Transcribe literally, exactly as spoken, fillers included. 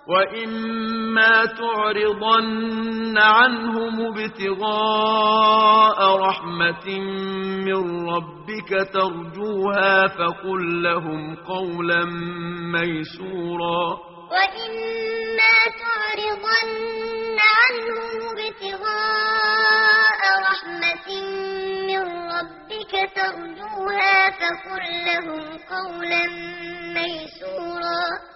وإما تعرضن عنهم ابتغاء رحمة من ربك ترجوها فقل لهم قولا ميسورا وإما تعرضن عنهم ابتغاء رحمة من ربك ترجوها فقل لهم قولا ميسورا